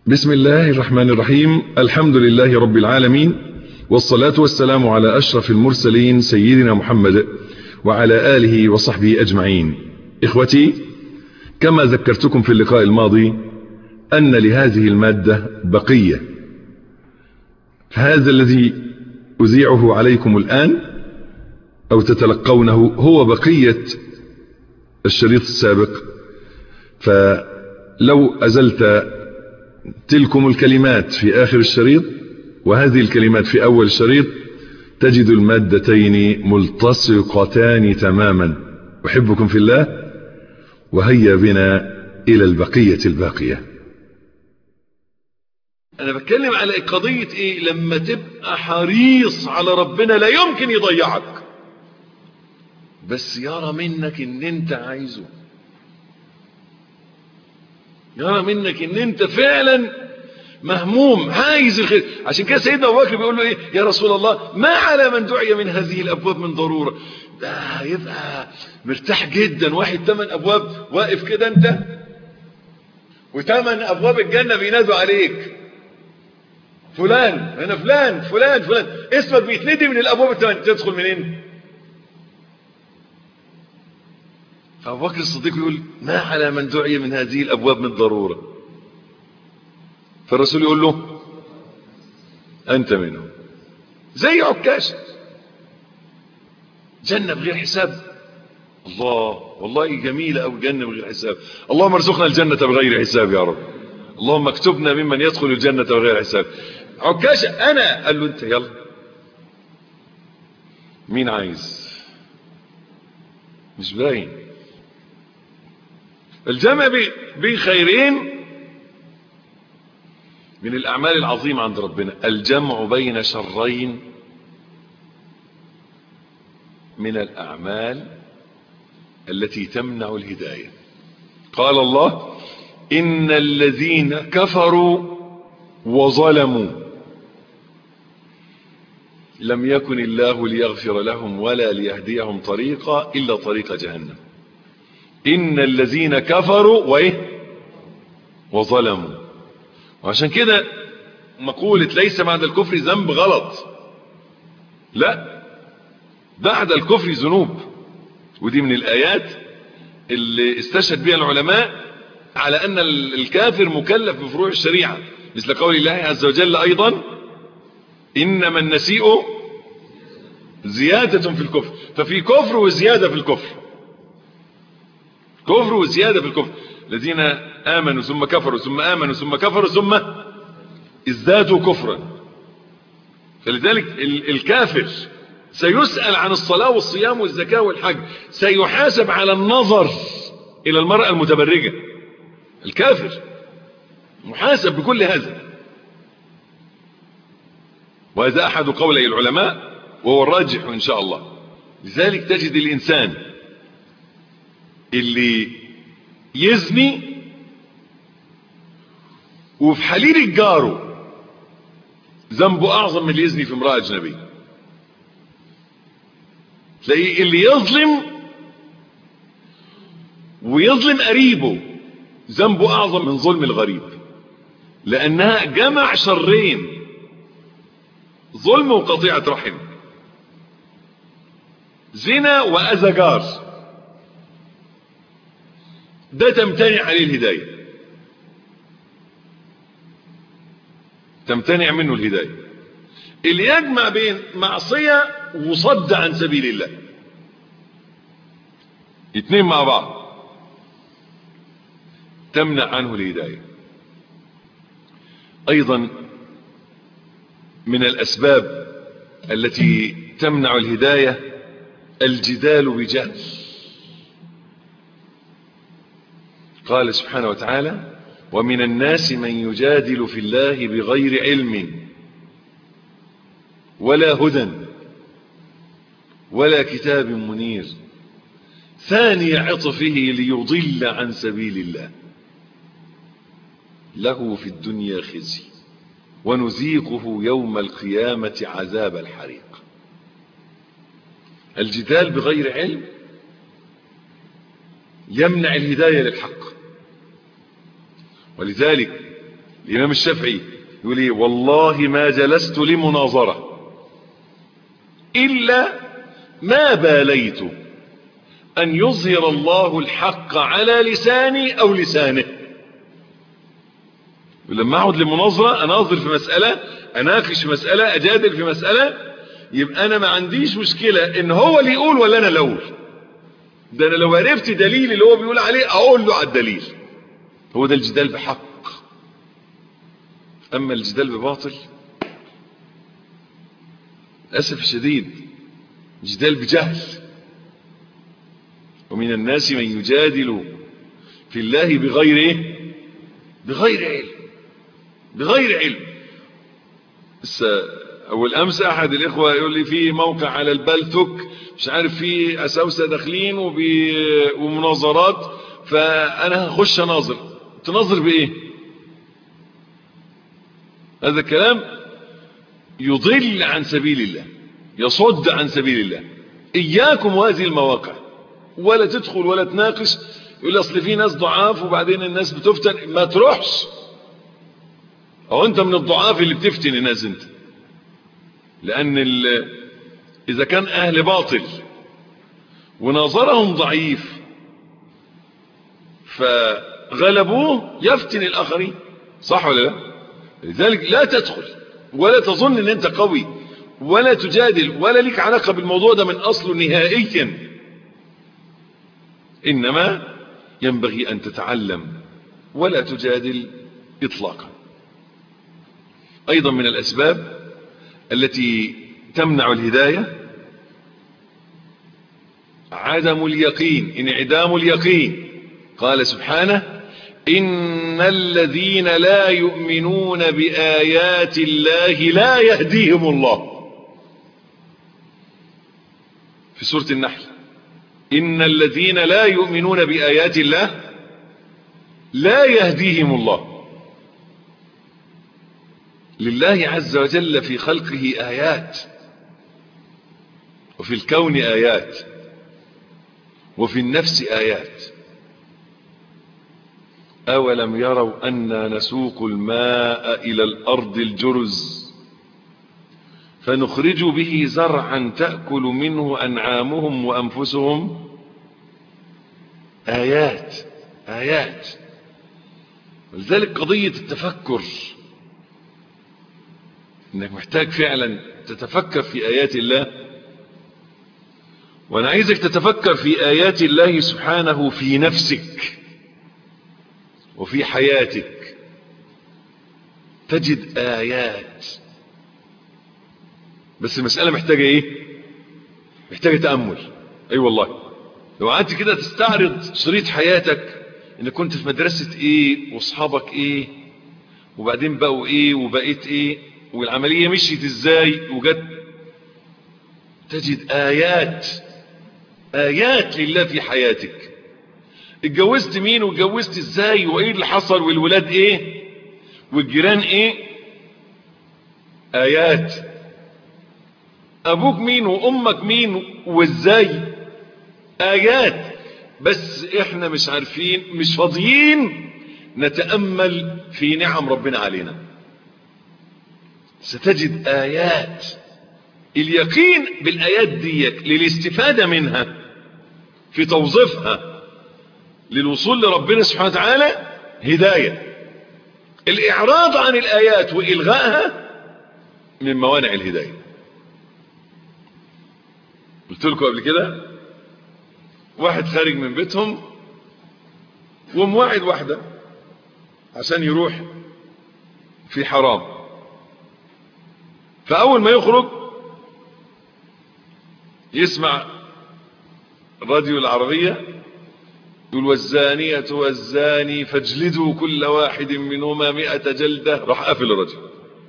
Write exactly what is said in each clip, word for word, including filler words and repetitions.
بسم الله الرحمن الرحيم. الحمد لله رب العالمين، والصلاة والسلام على أشرف المرسلين سيدنا محمد وعلى آله وصحبه أجمعين. إخوتي، كما ذكرتكم في اللقاء الماضي أن لهذه المادة بقية، هذا الذي أذيعه عليكم الآن أو تتلقونه هو بقية الشريط السابق، فلو أزلت تلكم الكلمات في آخر الشريط وهذه الكلمات في أول الشريط تجد المادتين ملتصقتان تماما. أحبكم في الله، وهيا بنا إلى البقية الباقية. أنا بتكلم على قضية إيه؟ لما تبقى حريص على ربنا لا يمكن يضيعك، بس يرى منك إن أنت عايزه، يرى منك إن أنت فعلا مهموم عايز الخير. عشان كده سيدنا أبو بكر بيقول له إيه؟ يا رسول الله، ما على من دعي من هذه الأبواب من ضرورة. ده يبقى مرتاح جدا. واحد ثمان أبواب واقف كده أنت، وثمان أبواب الجنة بينادوا عليك، فلان أنا فلان فلان فلان، اسمك بيتندي من الأبواب الثمان، تدخل منين؟ فأبو بكر الصديق يقول ما على من دعي من هذه الأبواب من ضرورة. فالرسول يقول له أنت منهم. زي عكاشة، جنة بغير حساب. الله، والله جميلة أو جنة بغير حساب. اللهم ارزقنا الجنة بغير حساب يا رب. اللهم اكتبنا ممن يدخل الجنة بغير حساب. عكاشة أنا، قال له أنت يلا، مين عايز؟ مش باين. الجمع بين خيرين من الأعمال العظيمة عند ربنا. الجمع بين شرين من الأعمال التي تمنع الهداية. قال الله إن الذين كفروا وظلموا لم يكن الله ليغفر لهم ولا ليهديهم طريقا إلا طريق جهنم. إن الذين كفروا وإيه وظلموا. وعشان كده مقولة ليس بعد الكفر ذنب غلط، لا، بعد الكفر ذنوب. ودي من الآيات اللي استشهد بها العلماء على أن الكافر مكلف بفروع الشريعة، مثل قول الله عز وجل أيضا إنما النسيء زيادة في الكفر. ففي كفر وزيادة في الكفر، كفر وزيادة في الكفر. الذين آمنوا ثم كفروا ثم آمنوا ثم كفروا ثم ازدادوا كفرا. فلذلك الكافر سيسأل عن الصلاة والصيام والزكاة والحج، سيحاسب على النظر إلى المرأة المتبرجة. الكافر محاسب بكل هذا، وهذا أحد قولي العلماء وهو الراجح إن شاء الله. لذلك تجد الإنسان اللي يزني وفي حليل جاره ذنبه أعظم من اللي يزني في امرأة أجنبية. تلاقي اللي يظلم ويظلم قريبه ذنبه أعظم من ظلم الغريب، لأنها جمع شرين، ظلم وقطيعة رحم، زنا وأذى جار. ده تمتنع عليه الهداية، تمتنع منه الهداية. اللي يجمع بين معصية وصد عن سبيل الله، اتنين مع بعض، تمنع عنه الهداية. أيضا من الأسباب التي تمنع الهداية الجدال بجهل. قال سبحانه وتعالى ومن الناس من يجادل في الله بغير علم ولا هدى ولا كتاب منير ثاني عطفه ليضل عن سبيل الله له في الدنيا خزي ونذيقه يوم القيامة عذاب الحريق. الجدال بغير علم يمنع الهداية للحق. ولذلك الإمام الشافعي يقول ايه؟ والله ما جلست لمناظرة إلا ما باليت أن يظهر الله الحق على لساني أو لسانه. ولما أقعد لمناظرة أناظر في مسألة، أناقش في مسألة، أجادل في مسألة، يبقى أنا ما عنديش مشكلة إن هو اللي يقول ولا أنا اللي أقول. ده أنا لو عرفت دليل اللي هو بيقول عليه أقول له على الدليل. هو ده الجدال بحق. أما الجدال بباطل للأسف الشديد جدال بجهل. ومن الناس من يجادل في الله بغير ايه؟ بغير علم. بغير علم. اول امس احد الاخوة يقول لي في موقع على البلتوك مش عارف في اساوسة داخلين ومناظرات، فانا هخش اناظر. تناظر بايه؟ هذا الكلام يضل عن سبيل الله، يصد عن سبيل الله. اياكم وهذه المواقع، ولا تدخل ولا تناقش. يقول لي اصل في ناس ضعاف وبعدين الناس بتفتن. ما تروحش. او انت من الضعاف اللي بتفتن الناس انت. لان اذا كان اهل باطل وناظرهم ضعيف فغلبوه يفتن الاخرين، صح ولا لا؟ لذلك لا تدخل ولا تظن ان انت قوي ولا تجادل ولا لك علاقة بالموضوع ده من اصله نهائيا. انما ينبغي ان تتعلم ولا تجادل اطلاقا. ايضا من الاسباب التي تمنع الهداية عدم اليقين، انعدام اليقين. قال سبحانه ان الذين لا يؤمنون بآيات الله لا يهديهم الله. في سورة النحل إن الذين لا يؤمنون بآيات الله لا يهديهم الله. لله عز وجل في خلقه آيات، وفي الكون آيات، وفي النفس آيات. أولم يروا أنا نسوق الماء إلى الأرض الجرز فنخرج به زرعا تأكل منه أنعامهم وأنفسهم. آيات آيات. ولذلك قضية التفكر، انك محتاج فعلا تتفكر في آيات الله. وانا عايزك تتفكر في آيات الله سبحانه في نفسك وفي حياتك. تجد آيات، بس المسألة محتاجة ايه؟ محتاجة تأمل. اي أيوة والله. لو قعدت كده تستعرض شريط حياتك، انك كنت في مدرسة ايه واصحابك ايه وبعدين بقوا ايه وبقيت ايه والعملية مشيت ازاي وجت، تجد آيات آيات لله في حياتك. اتجوزت مين واتجوزت ازاي وايه اللي حصل والولاد ايه والجيران ايه. آيات. ابوك مين وامك مين وازاي. آيات. بس احنا مش عارفين، مش فاضيين نتأمل في نعم ربنا علينا. ستجد آيات. اليقين بالآيات دي للاستفادة منها في توظيفها للوصول لربنا سبحانه وتعالى هداية. الإعراض عن الآيات وإلغائها من موانع الهداية. قلت لكم قبل كده واحد خارج من بيتهم ومواعد واحدة عشان يروح في حرام، فأول ما يخرج يسمع راديو العربية يقول والزانية والزاني فاجلدوا كل واحد منهما مئة جلدة. راح قافل الراديو.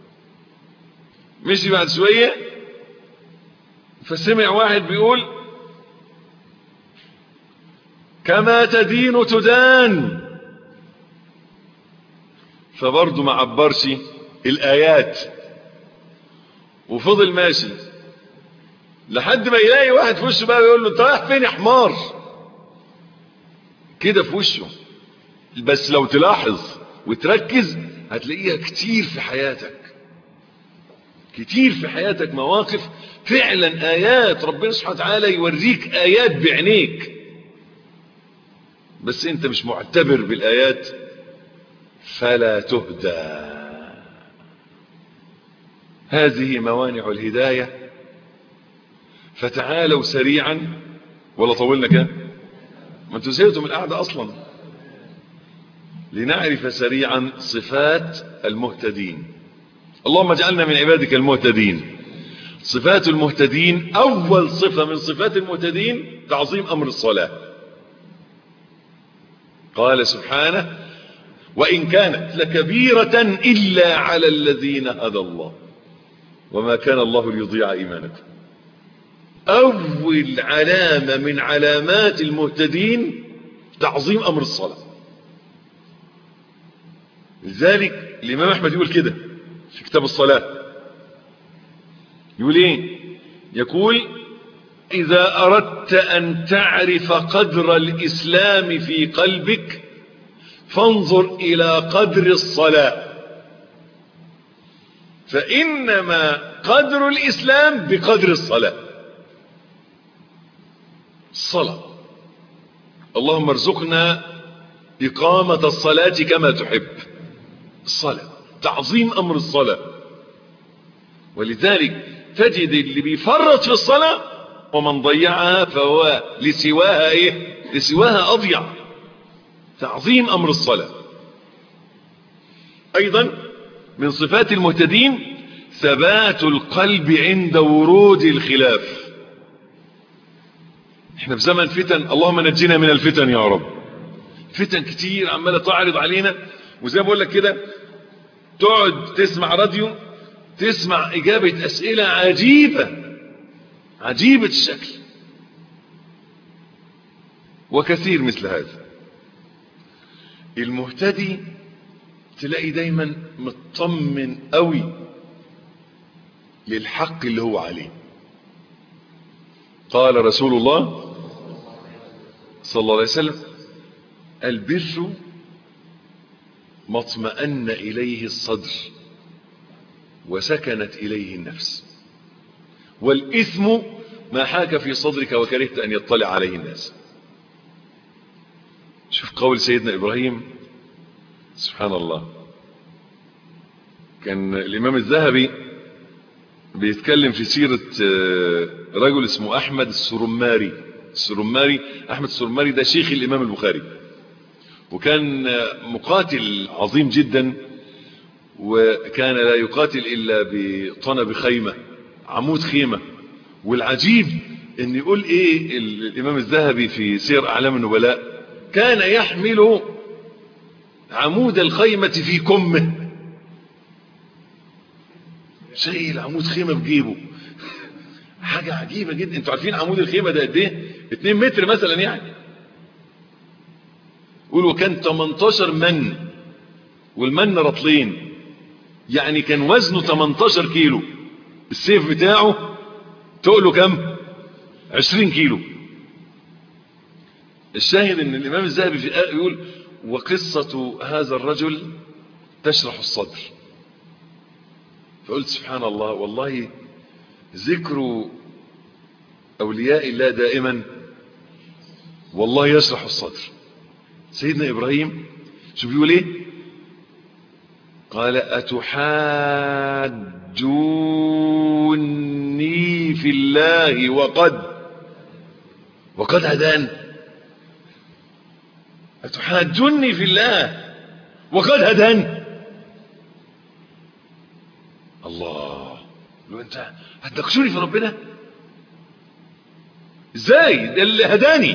مشي بعد شوية فسمع واحد بيقول كما تدين تدان، فبرضه ما عبرش الآيات وفضل ماشي لحد ما يلاقي واحد في وشه بقى يقول له انت رايح فين يا حمار كده في وشه. بس لو تلاحظ وتركز هتلاقيها كتير في حياتك، كتير في حياتك مواقف فعلا آيات ربنا سبحانه وتعالى يوريك آيات بعينيك، بس انت مش معتبر بالآيات فلا تهدى. هذه موانع الهداية. فتعالوا سريعا، ولا طولنا كده؟ ما انتوا زهقتوا من القعدة اصلا. لنعرف سريعا صفات المهتدين. اللهم اجعلنا من عبادك المهتدين. صفات المهتدين، اول صفة من صفات المهتدين تعظيم امر الصلاة. قال سبحانه: وإن كانت لكبيرة إلا على الذين هدى الله وما كان الله ليضيع إيمانكم. أول علامة من علامات المهتدين تعظيم أمر الصلاة. لذلك الإمام أحمد يقول كده في كتاب الصلاة، يقول إيه؟ يقول: إذا أردت أن تعرف قدر الإسلام في قلبك فانظر إلى قدر الصلاة، فإنما قدر الإسلام بقدر الصلاة. الصلاة، اللهم ارزقنا إقامة الصلاة كما تحب. الصلاة، تعظيم أمر الصلاة. ولذلك تجد اللي بيفرط في الصلاة ومن ضيعها فهو لسواها إيه؟ لسواها أضيع. تعظيم أمر الصلاة. أيضا من صفات المهتدين ثبات القلب عند ورود الخلاف. احنا في زمن فتن، اللهم نجينا من الفتن يا رب. فتن كتير عمالة تعرض علينا، وزي ما بقول لك كده تقعد تسمع راديو، تسمع إجابة أسئلة عجيبة عجيبة الشكل، وكثير مثل هذا. المهتدي تلاقي دايما مطمن قوي للحق اللي هو عليه. قال رسول الله صلى الله عليه وسلم: البر ما اطمأن إليه الصدر وسكنت إليه النفس، والإثم ما حاك في صدرك وكرهت أن يطلع عليه الناس. شوف قول سيدنا إبراهيم، سبحان الله. كان الإمام الذهبي بيتكلم في سيرة رجل اسمه أحمد السرماري. السرماري أحمد السرماري ده شيخ الإمام البخاري، وكان مقاتل عظيم جدا، وكان لا يقاتل إلا بطنب خيمة، عمود خيمة. والعجيب ان يقول ايه الإمام الذهبي في سير أعلام النبلاء: كان يحمل عمود الخيمة في كمه، شايل عمود خيمة بجيبه. حاجة عجيبة جدا. انتوا عارفين عمود الخيمة ده قد ايه؟ اتنين متر مثلا يعني. قولوا كان تمنتاشر من، والمن رطلين، يعني كان وزنه تمنتاشر كيلو. السيف بتاعه تقله كم؟ عشرين كيلو. الشاهد ان الامام الذهبي في الآية يقول: وقصة هذا الرجل تشرح الصدر. فقلت سبحان الله، والله ذكر أولياء الله دائما والله يشرح الصدر. سيدنا إبراهيم شو بيقول ايه؟ قال: أتحاجوني في الله وقد وقد هدان. أتحاجوني في الله وقد هدان. الله، لو انت هتناقشوني في ربنا ازاي؟ ده اللي هداني.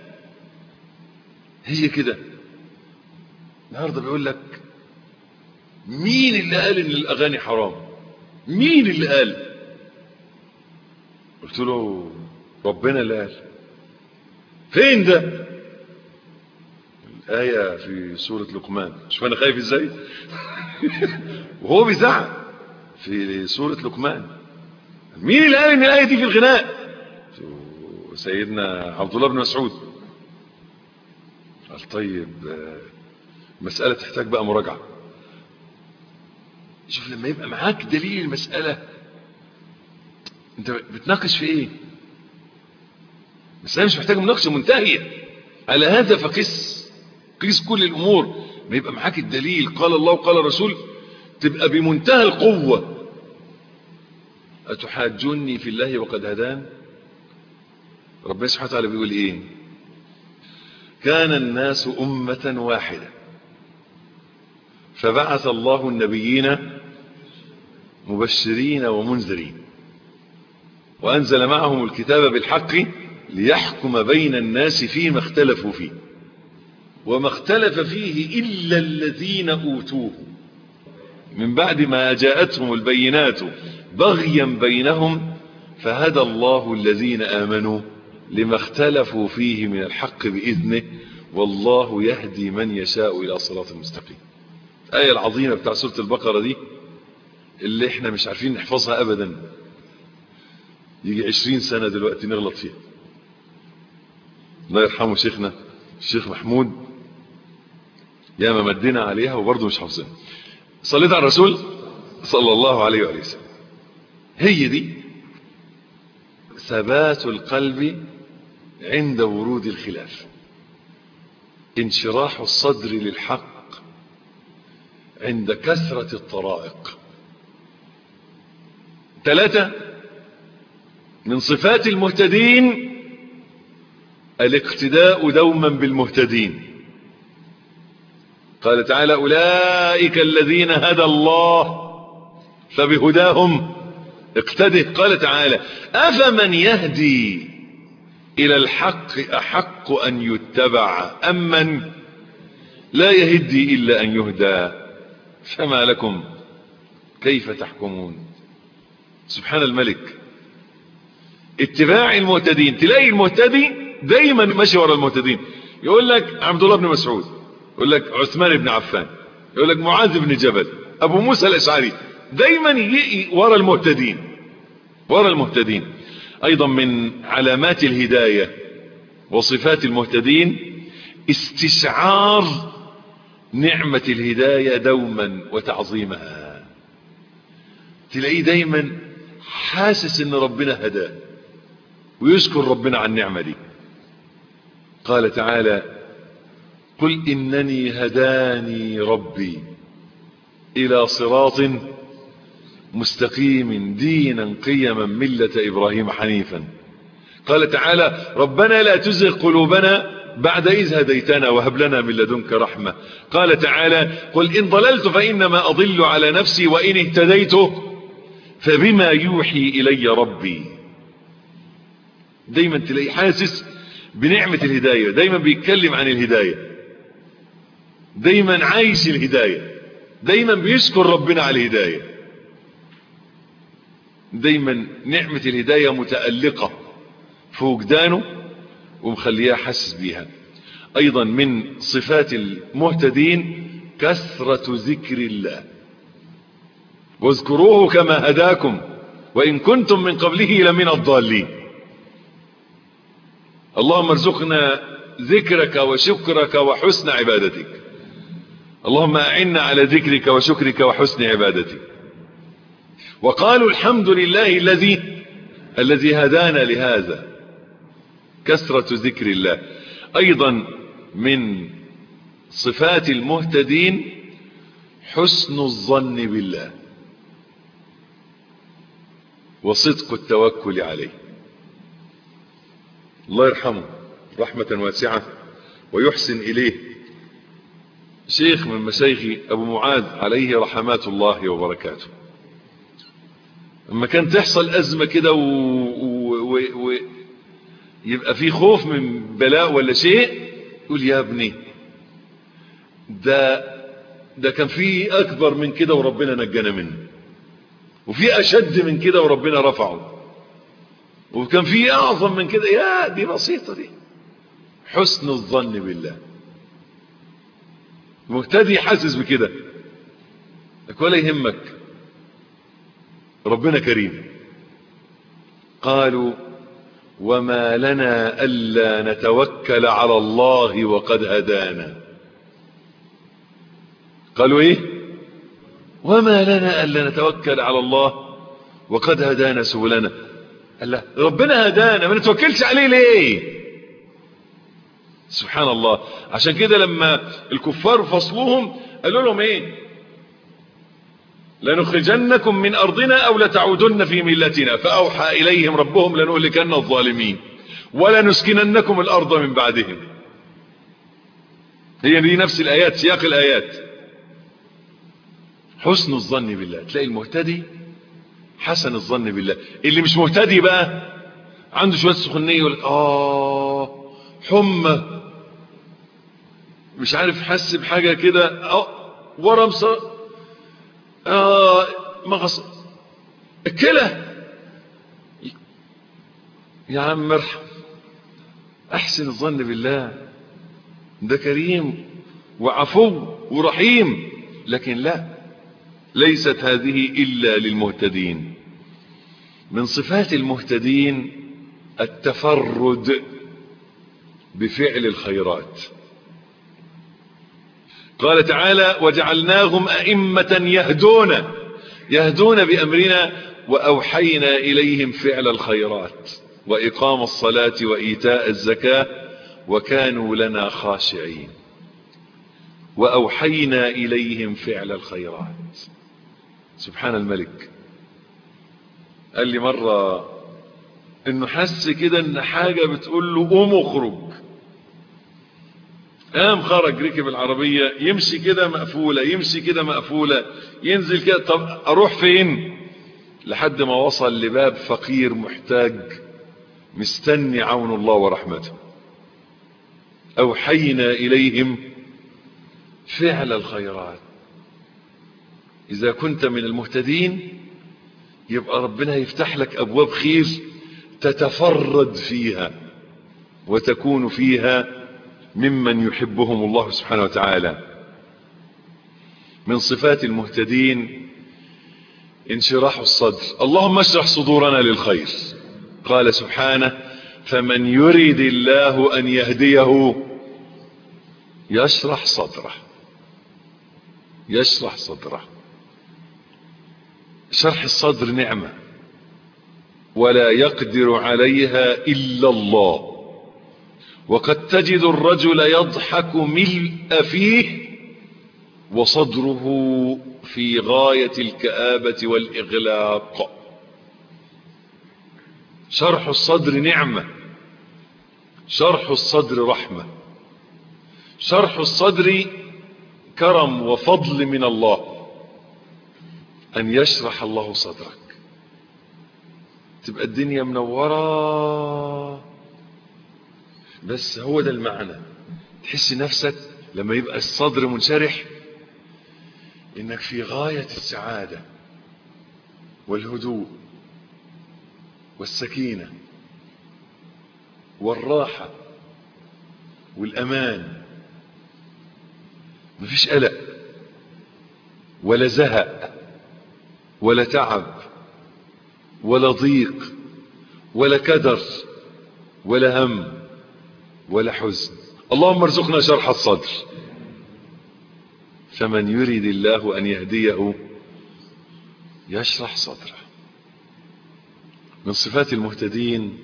هي كده. النهارده بيقول لك: مين اللي قال ان الاغاني حرام؟ مين اللي قال؟ قلت له: ربنا اللي قال. فين ده؟ الآية في سورة لقمان. شوف انا خايف ازاي. وهو بيزعق في سورة لقمان. مين اللي قال ان الآية دي في الغناء؟ سيدنا عبد الله بن مسعود. قال: طيب مسألة تحتاج بقى مراجعة. شوف لما يبقى معاك دليل المسألة، انت بتناقش في ايه؟ المسألة مش محتاجة مناقشة منتهية. على هذا فقس، قيس كل الامور. ما يبقى معاك الدليل قال الله وقال الرسول، تبقى بمنتهى القوة. أتحاجوني في الله وقد هدان. ربنا سبحانه وتعالى بيقول ايه؟ كان الناس أمة واحدة فبعث الله النبيين مبشرين ومنذرين وأنزل معهم الكتاب بالحق ليحكم بين الناس فيما اختلفوا فيه وما اختلف فيه إلا الذين أوتوه من بعد ما جاءتهم البينات بغيا بينهم فهدى الله الذين آمنوا لما اختلفوا فيه من الحق بإذنه والله يهدي من يشاء إلى صراط المستقيم. الآية العظيمة بتاع سورة البقرة دي اللي احنا مش عارفين نحفظها أبدا، يجي عشرين سنة دلوقتي نغلط فيها. الله يرحمه شيخنا الشيخ محمود، يا ما مدينا عليها وبرضه مش حافظينها. صليت على الرسول صلى الله عليه وآله وسلم. هي دي ثبات القلب عند ورود الخلاف، انشراح الصدر للحق عند كثرة الطرائق. ثلاثة من صفات المهتدين الاقتداء دوما بالمهتدين. قال تعالى أولئك الذين هدى الله فبهداهم اقتده. قال تعالى أفمن يهدي إلى الحق أحق أن يتبع أم من لا يهدي إلا أن يهدى فما لكم كيف تحكمون. سبحان الملك. اتباع المهتدين، تلاقي المهتدي دايما ماشي ورا المهتدين. يقول لك عبد الله بن مسعود، يقول لك عثمان بن عفان، يقول لك معاذ بن جبل، أبو موسى الأشعري، دايما يجي ورا المهتدين ورا المهتدين. أيضا من علامات الهداية وصفات المهتدين استشعار نعمة الهداية دوما وتعظيمها. تلاقيه دايما حاسس ان ربنا هداه ويشكر ربنا عن النعمة دي. قال تعالى قل إنني هداني ربي إلى صراط مستقيم دينا قيما ملة إبراهيم حنيفا. قال تعالى ربنا لا تزغ قلوبنا بعد إذ هديتنا وهب لنا من لدنك رحمة. قال تعالى قل إن ضللت فإنما أضل على نفسي وإن اهتديت فبما يوحي إلي ربي. دايما تلاقي حاسس بنعمة الهداية، دايما بيتكلم عن الهداية، دايما عايش الهداية، دايما بيشكر ربنا على الهداية، دايما نعمة الهداية متألقة في وجدانه ومخليها حاسس بيها. أيضا من صفات المهتدين كثرة ذكر الله. واذكروه كما هداكم وإن كنتم من قبله لمن الضالين. اللهم ارزقنا ذكرك وشكرك وحسن عبادتك. اللهم أعنا على ذكرك وشكرك وحسن عبادتك. وقالوا الحمد لله الذي الذي هدانا لهذا. كثرة ذكر الله. أيضا من صفات المهتدين حسن الظن بالله وصدق التوكل عليه. الله يرحمه رحمة واسعة ويحسن إليه شيخ من مشايخي أبو معاذ عليه رحمات الله وبركاته. لما كان تحصل أزمة كده و... و... و... يبقى في خوف من بلاء ولا شيء، يقول يا ابني ده ده كان في أكبر من كده وربنا نجانا منه، وفي أشد من كده وربنا رفعه، وكان في أعظم من كده. يا دي بسيطة دي. حسن الظن بالله. مهتدي حاسس بكده ولا يهمك، ربنا كريم. قالوا وما لنا ألا نتوكل على الله وقد هدانا. قالوا ايه؟ وما لنا ألا نتوكل على الله وقد هدانا سبلنا. قال له ربنا هدانا ما نتوكلش عليه ليه؟ سبحان الله. عشان كده لما الكفار فصلوهم قالوا لهم ايه؟ لنخرجنكم من أرضنا أو لتعودن في ملتنا فأوحى إليهم ربهم لنهلكن الظالمين ولنسكننكم الأرض من بعدهم. هي دي نفس الآيات، سياق الآيات. حسن الظن بالله. تلاقي المهتدي حسن الظن بالله. اللي مش مهتدي بقى عنده شوية سخنية يقول آه حمى مش عارف حس بحاجة كده ورم صار آه مغص الكلى. يا عم ارحم، احسن الظن بالله، ده كريم وعفو ورحيم. لكن لا، ليست هذه إلا للمهتدين. من صفات المهتدين التفرد بفعل الخيرات. قال تعالى وجعلناهم أئمة يهدون يهدون بأمرنا وأوحينا إليهم فعل الخيرات وإقام الصلاة وإيتاء الزكاة وكانوا لنا خاشعين. وأوحينا إليهم فعل الخيرات. سبحان الملك. قال لي مرة انه حس كده ان حاجة بتقول له قوم اخرج. قام خرج ركب العربية يمشي كده مقفولة يمشي كده مقفولة ينزل كده. طب اروح فين؟ لحد ما وصل لباب فقير محتاج مستني عون الله ورحمته. أوحينا إليهم فعل الخيرات. إذا كنت من المهتدين يبقى ربنا يفتح لك أبواب خير تتفرد فيها وتكون فيها ممن يحبهم الله سبحانه وتعالى. من صفات المهتدين انشراح الصدر. اللهم اشرح صدورنا للخير. قال سبحانه فمن يريد الله أن يهديه يشرح صدره. يشرح صدره. شرح الصدر نعمة ولا يقدر عليها إلا الله. وقد تجد الرجل يضحك ملء فيه وصدره في غاية الكآبة والإغلاق. شرح الصدر نعمة. شرح الصدر رحمة. شرح الصدر كرم وفضل من الله. أن يشرح الله صدرك تبقى الدنيا منورة. بس هو ده المعنى. تحس نفسك لما يبقى الصدر منشرح إنك في غاية السعادة والهدوء والسكينة والراحة والأمان. مفيش قلق ولا زهق ولا تعب ولا ضيق ولا كدر ولا هم ولا حزن. اللهم ارزقنا شرح الصدر. فمن يريد الله أن يهديه يشرح صدره. من صفات المهتدين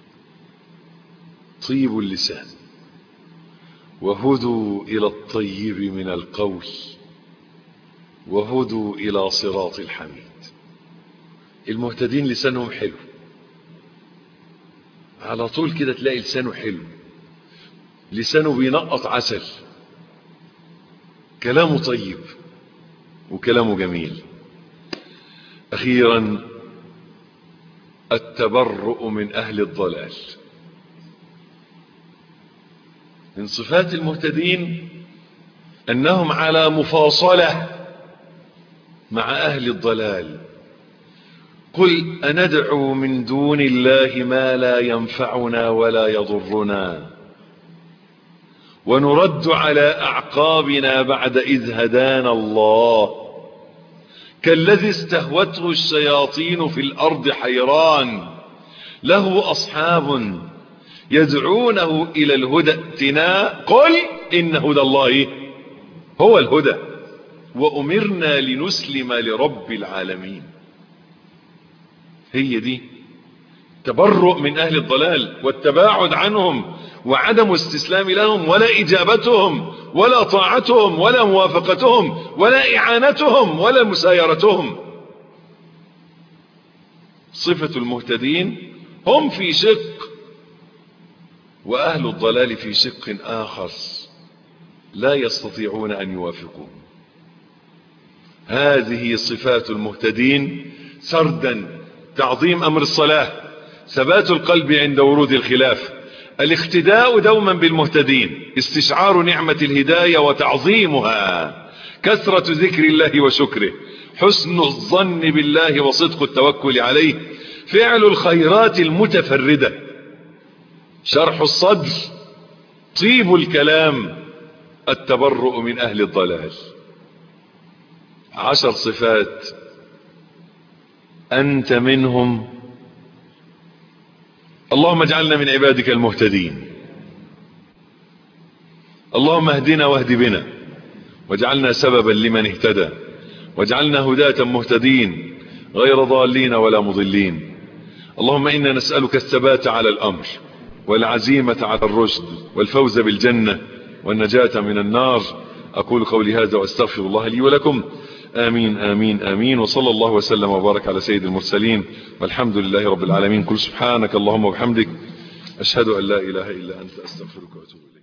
طيب اللسان وهدوا إلى الطيب من القول وهدوا إلى صراط الحميد. المهتدين لسانهم حلو على طول كده، تلاقي لسانه حلو، لسانه بينقط عسل، كلامه طيب وكلامه جميل. أخيرا التبرؤ من أهل الضلال. من صفات المهتدين أنهم على مفاصلة مع أهل الضلال. قل أندعو من دون الله ما لا ينفعنا ولا يضرنا ونرد على أعقابنا بعد إذ هدانا الله كالذي استهوته الشياطين في الأرض حيران له أصحاب يدعونه إلى الهدى ائتنا قل إن هدى الله هو الهدى. وأمرنا لنسلم لرب العالمين. هي دي تبرؤ من أهل الضلال والتباعد عنهم وعدم استسلام لهم ولا إجابتهم ولا طاعتهم ولا موافقتهم ولا إعانتهم ولا مسايرتهم. صفة المهتدين هم في شق وأهل الضلال في شق آخر لا يستطيعون أن يوافقوا. هذه صفات المهتدين سردا: تعظيم أمر الصلاة، ثبات القلب عند ورود الخلاف، الاقتداء دوما بالمهتدين، استشعار نعمة الهداية وتعظيمها، كثرة ذكر الله وشكره، حسن الظن بالله وصدق التوكل عليه، فعل الخيرات المتفردة، شرح الصدر، طيب الكلام، التبرؤ من أهل الضلال. عشر صفات أنت منهم. اللهم اجعلنا من عبادك المهتدين. اللهم اهدنا واهد بنا واجعلنا سببا لمن اهتدى، واجعلنا هداة مهتدين غير ضالين ولا مضلين. اللهم إنا نسألك الثبات على الأمر والعزيمة على الرشد والفوز بالجنة والنجاة من النار. أقول قولي هذا وأستغفر الله لي ولكم. آمين آمين آمين. وصلى الله وسلم وبارك على سيد المرسلين والحمد لله رب العالمين. كل سبحانك اللهم وبحمدك أشهد أن لا إله إلا أنت أستغفرك وأتوب إليك.